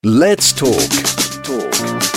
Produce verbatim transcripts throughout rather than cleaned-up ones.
Let's talk. Talk.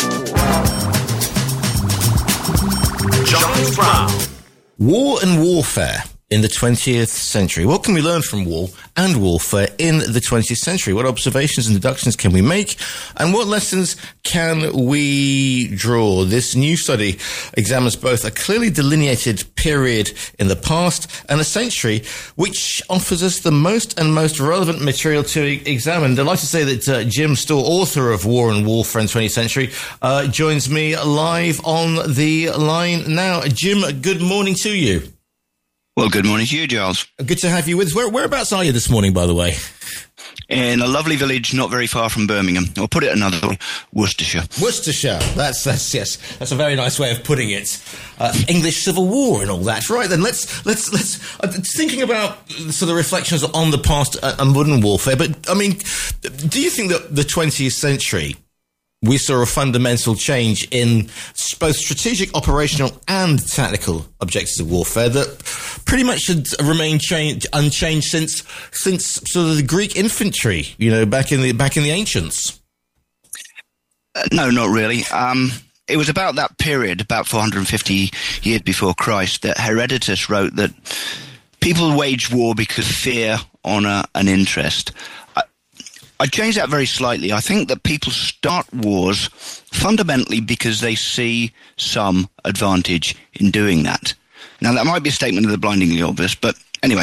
Giles Brown. War and warfare in the twentieth century. What can we learn from war and warfare in the twentieth century? What observations and deductions can we make? And what lessons can we draw? This new study examines both a clearly delineated period in the past and a century which offers us the most and most relevant material to examine. I'd like to say that uh, Jim Storr, author of War and Warfare in the twentieth century, uh, joins me live on the line now. Jim, good morning to you. Well, good morning to you, Giles. Good to have you with us. Where, whereabouts are you this morning, by the way? In a lovely village not very far from Birmingham. I'll put it another way, Worcestershire. Worcestershire. That's, that's, yes, that's a very nice way of putting it. Uh, English Civil War and all that. Right, then let's, let's, let's, uh, thinking about sort of reflections on the past and modern warfare, but, I mean, do you think that the twentieth century, we saw a fundamental change in both strategic, operational and tactical objectives of warfare that pretty much had remained change, unchanged since since sort of the Greek infantry, you know, back in the back in the ancients? Uh, no, not really. Um, it was about that period, about four hundred fifty years before Christ, that Herodotus wrote that people wage war because of fear, honour and interest. I change that very slightly. I think that people start wars fundamentally because they see some advantage in doing that. Now, that might be a statement of the blindingly obvious, but anyway,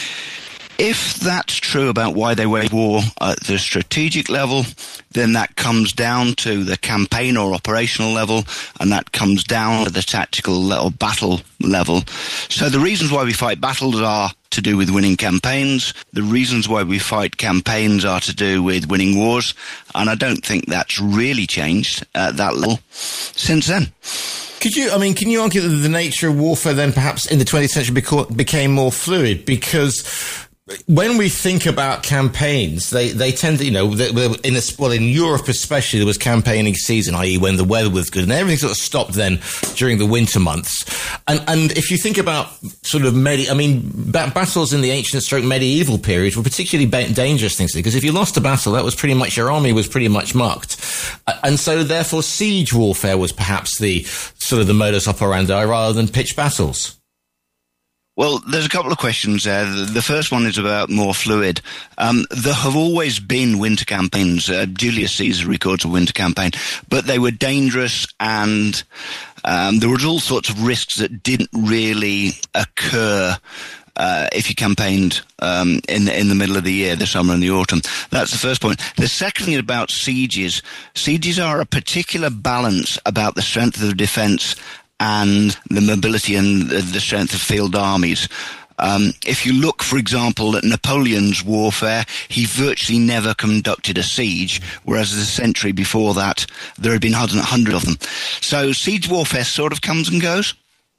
if that's true about why they wage war at the strategic level, then that comes down to the campaign or operational level, and that comes down to the tactical or battle level. So the reasons why we fight battles are to do with winning campaigns. The reasons why we fight campaigns are to do with winning wars, and I don't think that's really changed at that level since then. Could you, I mean, can you argue that the nature of warfare then perhaps in the twentieth century beca- became more fluid? Because when we think about campaigns, they, they tend to, you know, in a, well, in Europe especially, there was campaigning season, that is when the weather was good, and everything sort of stopped then during the winter months. And, and if you think about sort of, medi- I mean, ba- battles in the ancient stroke medieval period were particularly ba- dangerous things, because if you lost a battle, that was pretty much, your army was pretty much mucked. And so therefore siege warfare was perhaps the sort of the modus operandi rather than pitched battles. Well, there's a couple of questions there. The first one is about more fluid. Um, there have always been winter campaigns. Uh, Julius Caesar records a winter campaign, but they were dangerous, and um, there was all sorts of risks that didn't really occur Uh, if you campaigned um, in the, in the middle of the year, the summer and the autumn. That's the first point. The second thing about sieges. Sieges are a particular balance about the strength of the defence and the mobility and the strength of field armies. Um, if you look, for example, at Napoleon's warfare, he virtually never conducted a siege, whereas the century before that, there had been a hundred of them. So siege warfare sort of comes and goes.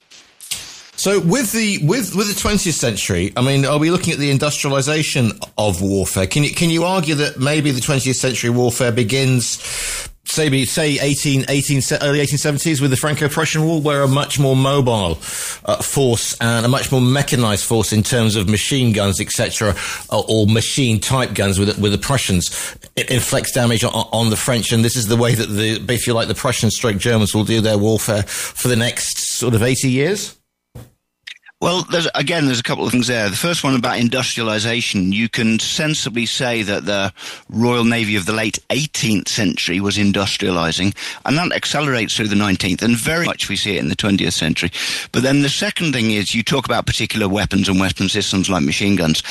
So with the with with the twentieth century, I mean, are we looking at the industrialization of warfare? Can you can you argue that maybe the twentieth century warfare begins, say, say eighteen, eighteen, early eighteen seventies with the Franco-Prussian War, where a much more mobile uh, force and a much more mechanized force in terms of machine guns, et cetera, or, or machine-type guns with with the Prussians, it inflicts damage on, on the French, and this is the way that the, if you like, the Prussian-stroke Germans will do their warfare for the next sort of eighty years. Well, there's, again, there's a couple of things there. The first one about industrialization. You can sensibly say that the Royal Navy of the late eighteenth century was industrializing, and that accelerates through the nineteenth, and very much we see it in the twentieth century. But then the second thing is you talk about particular weapons and weapon systems like machine guns.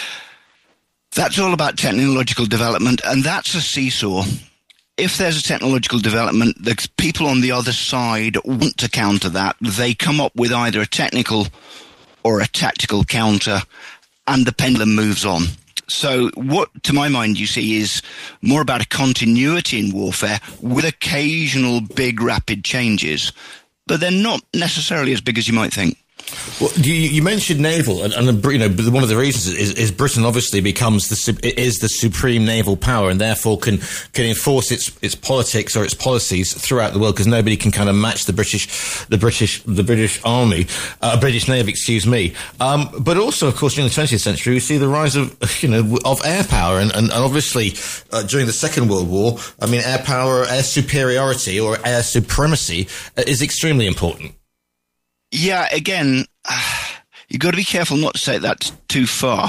That's all about technological development, and that's a seesaw. If there's a technological development, the people on the other side want to counter that. They come up with either a technical or a tactical counter, and the pendulum moves on. So what, to my mind, you see is more about a continuity in warfare with occasional big rapid changes, but they're not necessarily as big as you might think. Well, you, you mentioned naval, and, and you know one of the reasons is, is Britain obviously becomes the is the supreme naval power, and therefore can can enforce its its politics or its policies throughout the world, because nobody can kind of match the British the British the British Army, uh, British Navy, excuse me. Um, but also, of course, during the twentieth century, we see the rise of you know of air power, and and, and obviously uh, during the Second World War, I mean, air power, air superiority, or air supremacy uh, is extremely important. Yeah, again, you've got to be careful not to take that too far.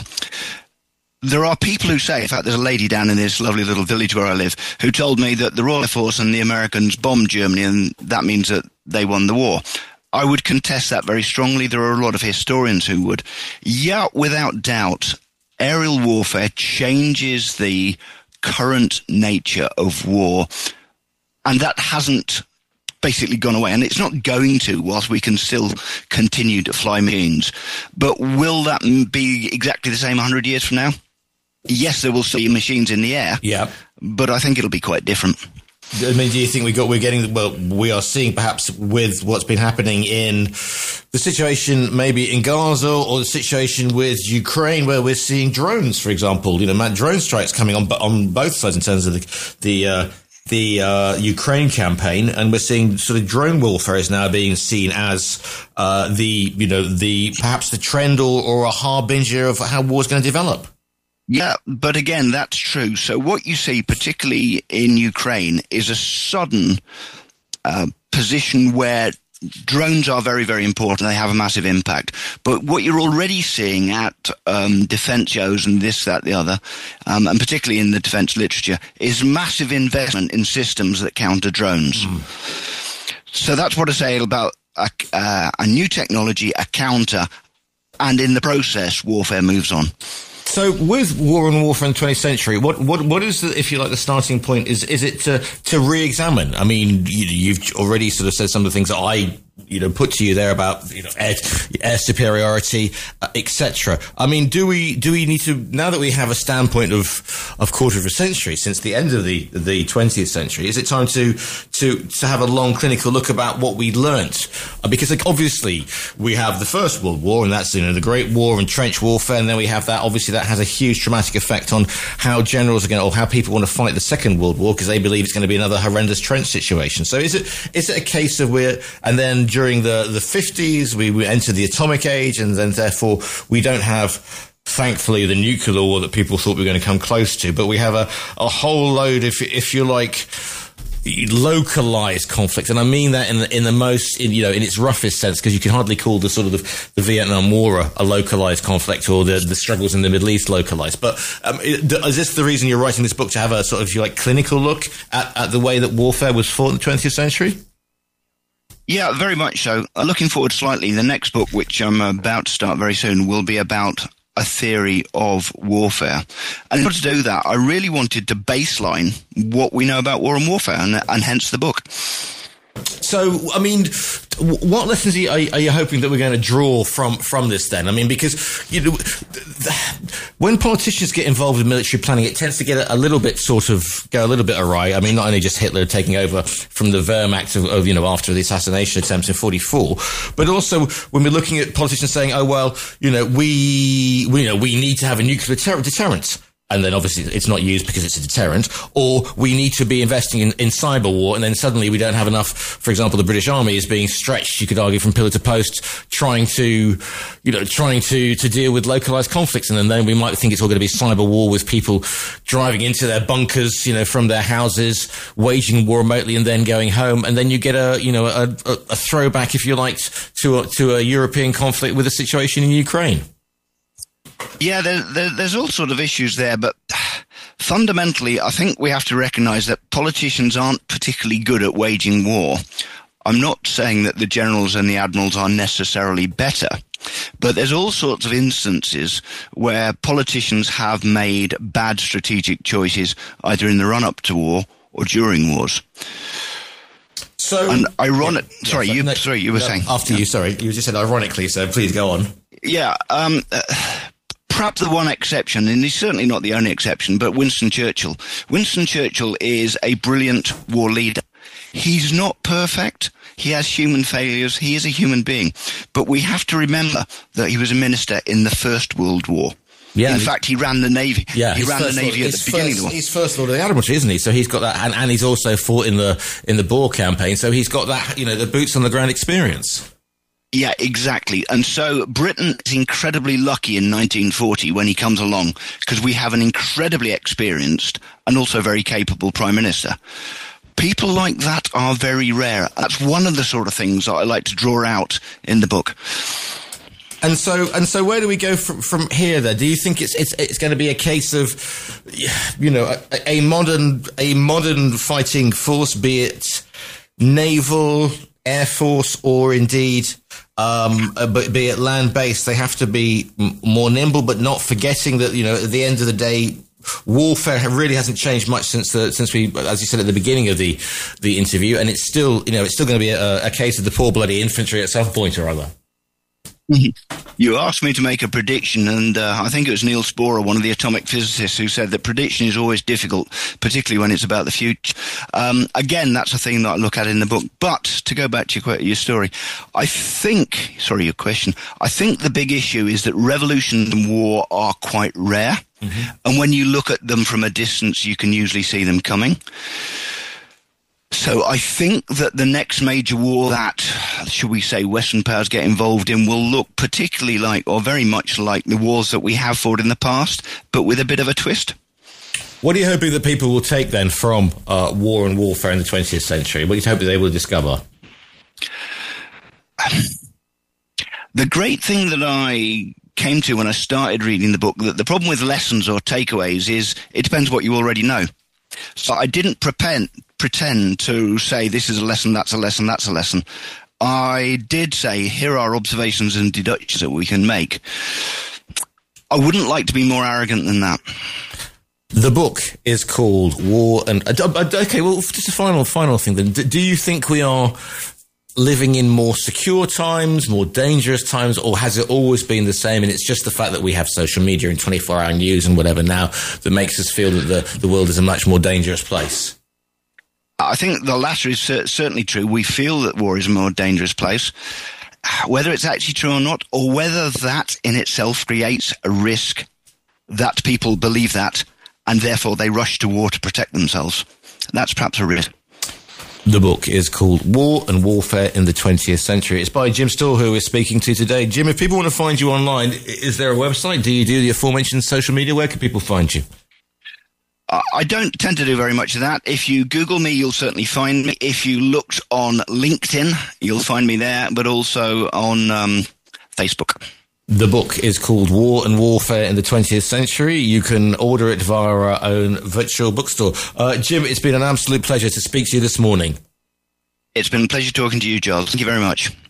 There are people who say, in fact, there's a lady down in this lovely little village where I live who told me that the Royal Air Force and the Americans bombed Germany, and that means that they won the war. I would contest that very strongly. There are a lot of historians who would. Yeah, without doubt, aerial warfare changes the current nature of war, and that hasn't basically gone away, and it's not going to whilst we can still continue to fly machines. But will that be exactly the same one hundred years from now? Yes, there will still be machines in the air. Yeah, but I think it'll be quite different. I mean, do you think we got we're getting well? We are seeing perhaps with what's been happening in the situation maybe in Gaza, or the situation with Ukraine, where we're seeing drones, for example. You know, drone strikes coming on on both sides in terms of the the. Uh, the uh, Ukraine campaign, and we're seeing sort of drone warfare is now being seen as uh, the, you know, the perhaps the trend or, or a harbinger of how war's going to develop. Yeah, but again, that's true. So what you see, particularly in Ukraine, is a sudden uh, position where drones are very, very important. They have a massive impact. But what you're already seeing at um, defense shows and this, that, the other, um, and particularly in the defense literature, is massive investment in systems that counter drones. Mm. So that's what I say about a, uh, a new technology, a counter, and in the process, warfare moves on. So, with war and warfare in the twentieth century, what what what is the, if you like, the starting point? Is is it to to re-examine? I mean, you, you've already sort of said some of the things that I you know put to you there about you know air, air superiority, uh, et cetera. I mean, do we do we need to, now that we have a standpoint of of quarter of a century since the end of the the twentieth century? Is it time to to to have a long clinical look about what we learnt? Uh, because like, obviously we have the First World War, and that's you know the Great War and trench warfare, and then we have that obviously that has a huge traumatic effect on how generals are going to, or how people want to fight the Second World War, because they believe it's going to be another horrendous trench situation. So is it is it a case of we're, and then during the, the fifties, we, we enter the atomic age, and then therefore we don't have, thankfully, the nuclear war that people thought we were going to come close to, but we have a, a whole load, if if you like, localized conflict, and I mean that in the, in the most, in, you know, in its roughest sense, because you can hardly call the sort of the, the Vietnam War a, a localized conflict, or the, the struggles in the Middle East localized. But um, is this the reason you're writing this book, to have a sort of, if you like, clinical look at, at the way that warfare was fought in the twentieth century? Yeah, very much so. Uh, looking forward slightly, the next book, which I'm about to start very soon, will be about a theory of warfare. And in order to do that, I really wanted to baseline what we know about war and warfare, and, and hence the book. So, I mean, what lessons are you, are you hoping that we're going to draw from, from this then? I mean, because, you know, when politicians get involved in military planning, it tends to get a, a little bit sort of, go a little bit awry. I mean, not only just Hitler taking over from the Wehrmacht of, of you know, after the assassination attempts in forty-four, but also when we're looking at politicians saying, oh, well, you know, we, we, you know, we need to have a nuclear ter- deterrent. And then obviously it's not used because it's a deterrent, or we need to be investing in, in cyber war, and then suddenly we don't have enough. For example, the British Army is being stretched, you could argue, from pillar to post, trying to, you know, trying to, to deal with localized conflicts. And then, then we might think it's all going to be cyber war with people driving into their bunkers, you know, from their houses, waging war remotely and then going home. And then you get a, you know, a, a, a throwback, if you like, to a, to a European conflict with the situation in Ukraine. Yeah, there, there, there's all sort of issues there, but fundamentally, I think we have to recognize that politicians aren't particularly good at waging war. I'm not saying that the generals and the admirals are necessarily better, but there's all sorts of instances where politicians have made bad strategic choices, either in the run-up to war or during wars. So, and ironic. Yeah, sorry, yeah, you. no, sorry, you were no, saying after yeah. you. Sorry, you just said ironically. So please go on. Yeah. Um, uh, Perhaps the one exception, and he's certainly not the only exception, but Winston Churchill. Winston Churchill is a brilliant war leader, He's not perfect. He has human failures. He is a human being. But we have to remember that he was a minister in the First World War. Yeah, in fact, he ran the Navy. Yeah, he ran the Navy Lord, at the beginning first, of the war. He's First Lord of the Admiralty, isn't he? So he's got that, and, and he's also fought in the in the Boer campaign. So he's got that, you know, the boots on the ground experience. Yeah, exactly. And so Britain is incredibly lucky in nineteen forty when he comes along, because we have an incredibly experienced and also very capable Prime Minister. People like that are very rare. That's one of the sort of things that I like to draw out in the book. And so, and so, where do we go from from here? Then, do you think it's it's it's going to be a case of, you know, a, a modern a modern fighting force, be it naval, air force, or indeed, um, but be it land based? They have to be m- more nimble, but not forgetting that, you know, at the end of the day, warfare really hasn't changed much since the since we, as you said at the beginning of the the interview, and it's still, you know, it's still going to be a, a case of the poor bloody infantry at some point or other. You asked me to make a prediction, and uh, I think it was Niels Bohr, one of the atomic physicists, who said that prediction is always difficult, particularly when it's about the future. Um, again, that's a thing that I look at in the book. But to go back to your, your story, I think, sorry, your question, I think the big issue is that revolution and war are quite rare. Mm-hmm. And when you look at them from a distance, you can usually see them coming. So I think that the next major war that, should we say, Western powers get involved in will look particularly like, or very much like, the wars that we have fought in the past, but with a bit of a twist. What are you hoping that people will take then from uh, war and warfare in the twentieth century? What are you hoping they will discover? The great thing that I came to when I started reading the book, that the problem with lessons or takeaways is it depends what you already know. So I didn't pretend, pretend to say this is a lesson, that's a lesson, that's a lesson. I did say here are observations and deductions that we can make. I wouldn't like to be more arrogant than that. The book is called War and... Uh, okay, well, just a final, final thing then. Do you think we are living in more secure times, more dangerous times, or has it always been the same and it's just the fact that we have social media and twenty-four hour news and whatever now that makes us feel that the, the world is a much more dangerous place? I think the latter is uh, certainly true. We feel that war is a more dangerous place. Whether it's actually true or not, or whether that in itself creates a risk that people believe that and therefore they rush to war to protect themselves, that's perhaps a risk. The book is called War and Warfare in the twentieth century. It's by Jim Stawell, who we're speaking to today. Jim, if people want to find you online, is there a website? Do you do the aforementioned social media? Where can people find you? I don't tend to do very much of that. If you Google me, you'll certainly find me. If you looked on LinkedIn, you'll find me there, but also on um, Facebook. The book is called War and Warfare in the twentieth century. You can order it via our own virtual bookstore. Uh, Jim, it's been an absolute pleasure to speak to you this morning. It's been a pleasure talking to you, Giles. Thank you very much.